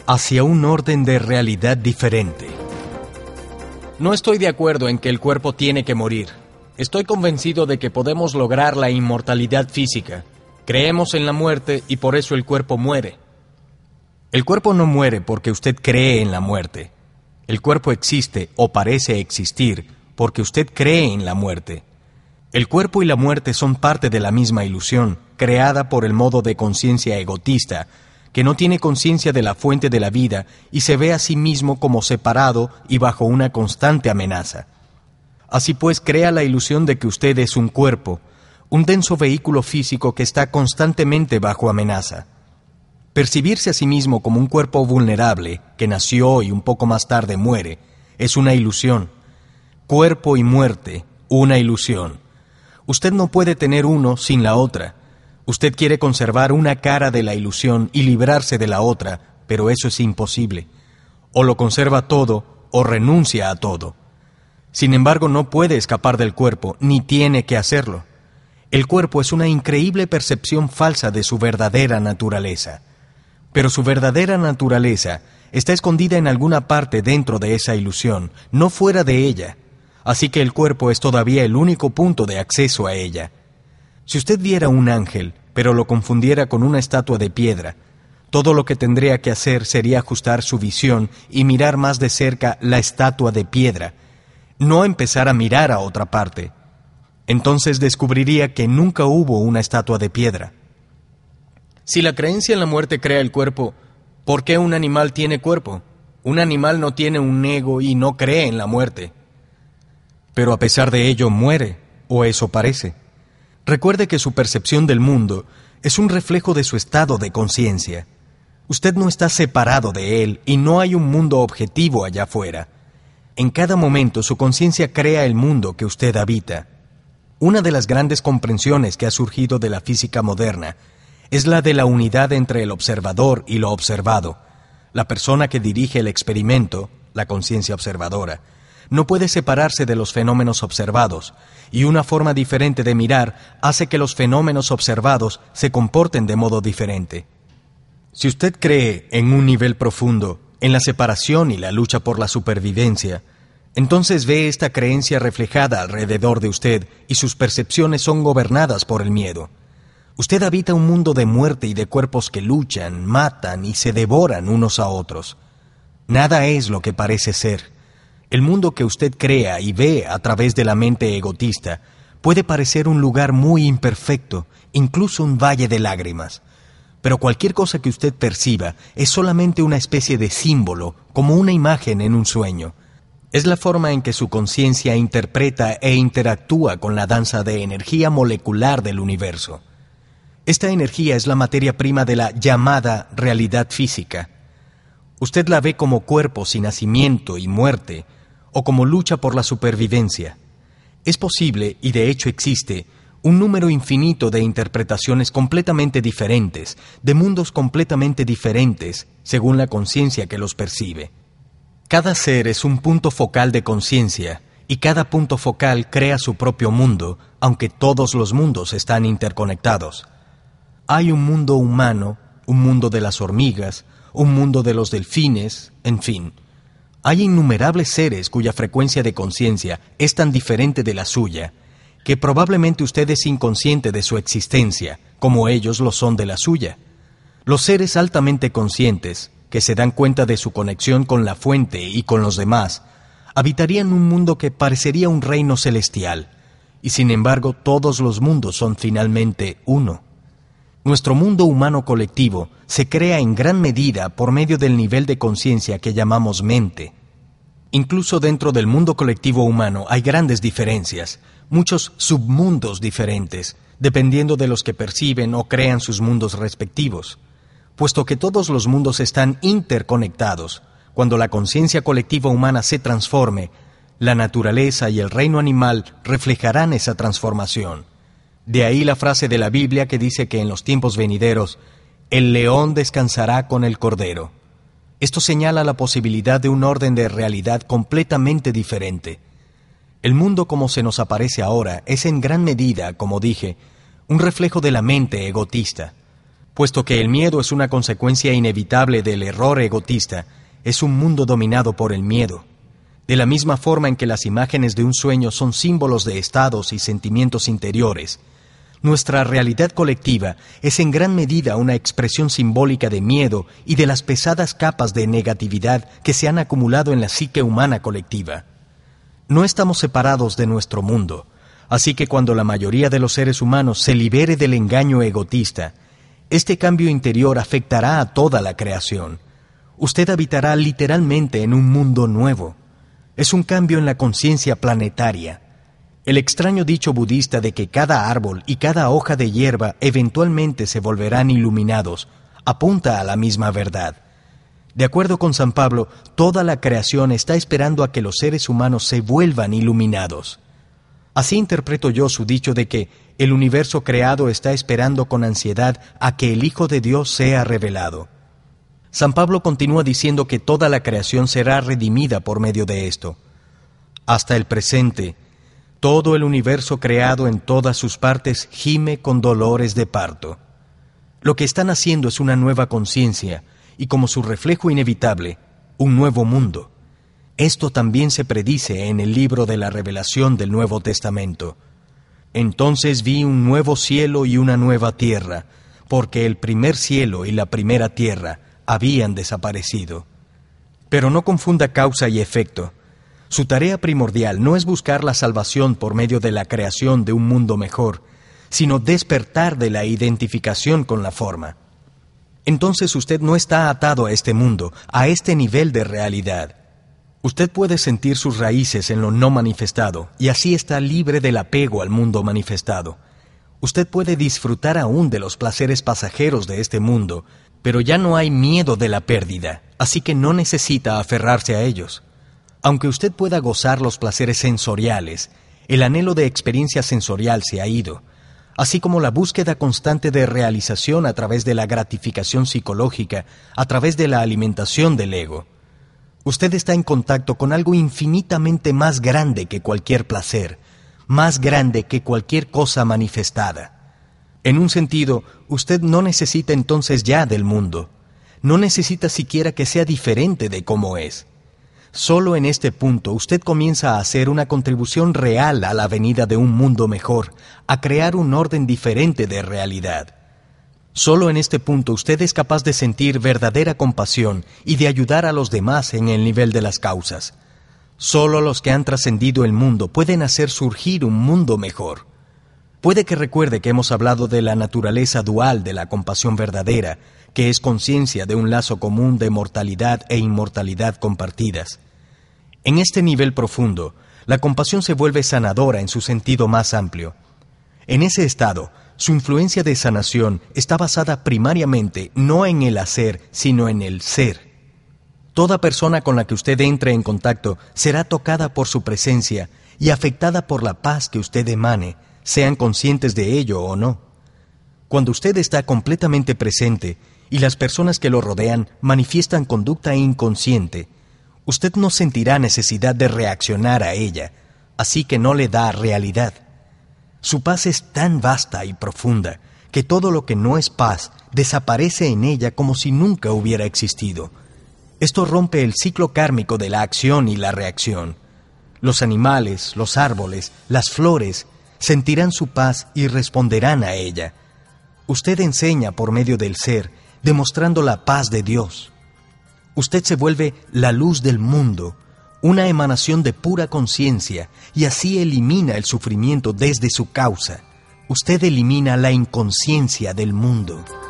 hacia un orden de realidad diferente. No estoy de acuerdo en que el cuerpo tiene que morir. Estoy convencido de que podemos lograr la inmortalidad física. Creemos en la muerte y por eso el cuerpo muere. El cuerpo no muere porque usted cree en la muerte. El cuerpo existe o parece existir porque usted cree en la muerte. El cuerpo y la muerte son parte de la misma ilusión, creada por el modo de conciencia egotista, que no tiene conciencia de la fuente de la vida y se ve a sí mismo como separado y bajo una constante amenaza. Así pues, crea la ilusión de que usted es un cuerpo, un denso vehículo físico que está constantemente bajo amenaza. Percibirse a sí mismo como un cuerpo vulnerable, que nació y un poco más tarde muere, es una ilusión. Cuerpo y muerte, una ilusión. Usted no puede tener uno sin la otra. Usted quiere conservar una cara de la ilusión y librarse de la otra, pero eso es imposible. O lo conserva todo, o renuncia a todo. Sin embargo, no puede escapar del cuerpo, ni tiene que hacerlo. El cuerpo es una increíble percepción falsa de su verdadera naturaleza. Pero su verdadera naturaleza está escondida en alguna parte dentro de esa ilusión, no fuera de ella. Así que el cuerpo es todavía el único punto de acceso a ella. Si usted viera un ángel, pero lo confundiera con una estatua de piedra, todo lo que tendría que hacer sería ajustar su visión y mirar más de cerca la estatua de piedra, no empezar a mirar a otra parte. Entonces descubriría que nunca hubo una estatua de piedra. Si la creencia en la muerte crea el cuerpo, ¿por qué un animal tiene cuerpo? Un animal no tiene un ego y no cree en la muerte. Pero a pesar de ello muere, o eso parece. Recuerde que su percepción del mundo es un reflejo de su estado de conciencia. Usted no está separado de él y no hay un mundo objetivo allá afuera. En cada momento su conciencia crea el mundo que usted habita. Una de las grandes comprensiones que ha surgido de la física moderna es la de la unidad entre el observador y lo observado. La persona que dirige el experimento, la conciencia observadora, no puede separarse de los fenómenos observados, y una forma diferente de mirar hace que los fenómenos observados se comporten de modo diferente. Si usted cree en un nivel profundo, en la separación y la lucha por la supervivencia, entonces ve esta creencia reflejada alrededor de usted y sus percepciones son gobernadas por el miedo. Usted habita un mundo de muerte y de cuerpos que luchan, matan y se devoran unos a otros. Nada es lo que parece ser. El mundo que usted crea y ve a través de la mente egotista puede parecer un lugar muy imperfecto, incluso un valle de lágrimas. Pero cualquier cosa que usted perciba es solamente una especie de símbolo, como una imagen en un sueño. Es la forma en que su conciencia interpreta e interactúa con la danza de energía molecular del universo. Esta energía es la materia prima de la llamada realidad física. Usted la ve como cuerpo sin nacimiento y muerte, o como lucha por la supervivencia. Es posible, y de hecho existe, un número infinito de interpretaciones completamente diferentes, de mundos completamente diferentes, según la conciencia que los percibe. Cada ser es un punto focal de conciencia, y cada punto focal crea su propio mundo, aunque todos los mundos están interconectados. Hay un mundo humano, un mundo de las hormigas, un mundo de los delfines, en fin. Hay innumerables seres cuya frecuencia de conciencia es tan diferente de la suya, que probablemente usted es inconsciente de su existencia, como ellos lo son de la suya. Los seres altamente conscientes, que se dan cuenta de su conexión con la fuente y con los demás, habitarían un mundo que parecería un reino celestial, y sin embargo todos los mundos son finalmente uno. Nuestro mundo humano colectivo se crea en gran medida por medio del nivel de conciencia que llamamos mente. Incluso dentro del mundo colectivo humano hay grandes diferencias, muchos submundos diferentes, dependiendo de los que perciben o crean sus mundos respectivos. Puesto que todos los mundos están interconectados, cuando la conciencia colectiva humana se transforme, la naturaleza y el reino animal reflejarán esa transformación. De ahí la frase de la Biblia que dice que en los tiempos venideros, el león descansará con el cordero. Esto señala la posibilidad de un orden de realidad completamente diferente. El mundo como se nos aparece ahora es en gran medida, como dije, un reflejo de la mente egotista. Puesto que el miedo es una consecuencia inevitable del error egotista, es un mundo dominado por el miedo. De la misma forma en que las imágenes de un sueño son símbolos de estados y sentimientos interiores, nuestra realidad colectiva es en gran medida una expresión simbólica de miedo y de las pesadas capas de negatividad que se han acumulado en la psique humana colectiva. No estamos separados de nuestro mundo, así que cuando la mayoría de los seres humanos se libere del engaño egotista, este cambio interior afectará a toda la creación. Usted habitará literalmente en un mundo nuevo. Es un cambio en la conciencia planetaria. El extraño dicho budista de que cada árbol y cada hoja de hierba eventualmente se volverán iluminados apunta a la misma verdad. De acuerdo con San Pablo, toda la creación está esperando a que los seres humanos se vuelvan iluminados. Así interpreto yo su dicho de que el universo creado está esperando con ansiedad a que el Hijo de Dios sea revelado. San Pablo continúa diciendo que toda la creación será redimida por medio de esto. Hasta el presente, todo el universo creado en todas sus partes gime con dolores de parto. Lo que están haciendo es una nueva conciencia y, como su reflejo inevitable, un nuevo mundo. Esto también se predice en el libro de la Revelación del Nuevo Testamento. Entonces vi un nuevo cielo y una nueva tierra, porque el primer cielo y la primera tierra habían desaparecido. Pero no confunda causa y efecto. Su tarea primordial no es buscar la salvación por medio de la creación de un mundo mejor, sino despertar de la identificación con la forma. Entonces usted no está atado a este mundo, a este nivel de realidad. Usted puede sentir sus raíces en lo no manifestado, y así está libre del apego al mundo manifestado. Usted puede disfrutar aún de los placeres pasajeros de este mundo, pero ya no hay miedo de la pérdida, así que no necesita aferrarse a ellos. Aunque usted pueda gozar los placeres sensoriales, el anhelo de experiencia sensorial se ha ido, así como la búsqueda constante de realización a través de la gratificación psicológica, a través de la alimentación del ego. Usted está en contacto con algo infinitamente más grande que cualquier placer, más grande que cualquier cosa manifestada. En un sentido, usted no necesita entonces ya del mundo. No necesita siquiera que sea diferente de cómo es. Solo en este punto usted comienza a hacer una contribución real a la venida de un mundo mejor, a crear un orden diferente de realidad. Solo en este punto usted es capaz de sentir verdadera compasión y de ayudar a los demás en el nivel de las causas. Solo los que han trascendido el mundo pueden hacer surgir un mundo mejor. Puede que recuerde que hemos hablado de la naturaleza dual de la compasión verdadera, que es conciencia de un lazo común de mortalidad e inmortalidad compartidas. En este nivel profundo, la compasión se vuelve sanadora en su sentido más amplio. En ese estado, su influencia de sanación está basada primariamente no en el hacer, sino en el ser. Toda persona con la que usted entre en contacto será tocada por su presencia y afectada por la paz que usted emane, sean conscientes de ello o no. Cuando usted está completamente presente y las personas que lo rodean manifiestan conducta inconsciente, usted no sentirá necesidad de reaccionar a ella, así que no le da realidad. Su paz es tan vasta y profunda que todo lo que no es paz desaparece en ella como si nunca hubiera existido. Esto rompe el ciclo kármico de la acción y la reacción. Los animales, los árboles, las flores sentirán su paz y responderán a ella. Usted enseña por medio del ser, demostrando la paz de Dios. Usted se vuelve la luz del mundo, una emanación de pura conciencia, y así elimina el sufrimiento desde su causa. Usted elimina la inconsciencia del mundo.